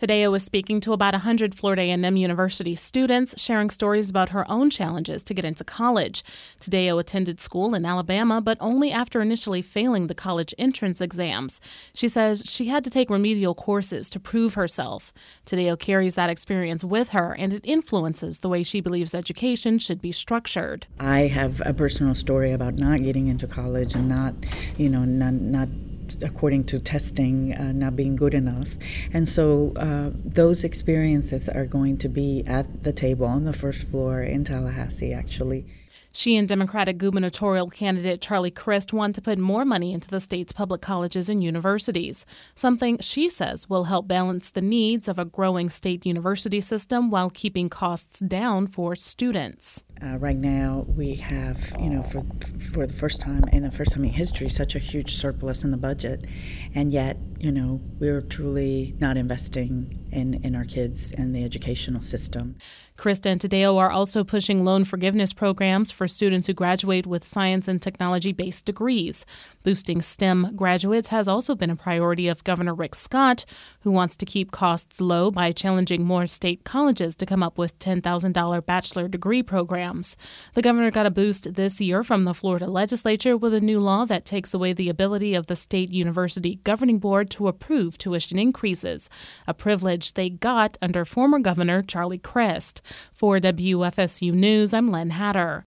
Tadeo is speaking to about 100 Florida A&M University students, sharing stories about her own challenges to get into college. Tadeo attended school in Alabama, but only after initially failing the college entrance exams. She says she had to take remedial courses to prove herself. Tadeo carries that experience with her, and it influences the way she believes education should be structured. I have a personal story about not getting into college and not according to testing, not being good enough. And so those experiences are going to be at the table on the first floor in Tallahassee, actually. She and Democratic gubernatorial candidate Charlie Crist want to put more money into the state's public colleges and universities, something she says will help balance the needs of a growing state university system while keeping costs down for students. Right now, we have, for the first time in history, such a huge surplus in the budget, and yet, we're truly not investing in our kids and the educational system. Crist and Tadeo are also pushing loan forgiveness programs for students who graduate with science and technology-based degrees. Boosting STEM graduates has also been a priority of Governor Rick Scott, who wants to keep costs low by challenging more state colleges to come up with $10,000 bachelor degree programs. The governor got a boost this year from the Florida legislature with a new law that takes away the ability of the state university governing board to approve tuition increases, a privilege they got under former Governor Charlie Crist. For WFSU News, I'm Len Hatter.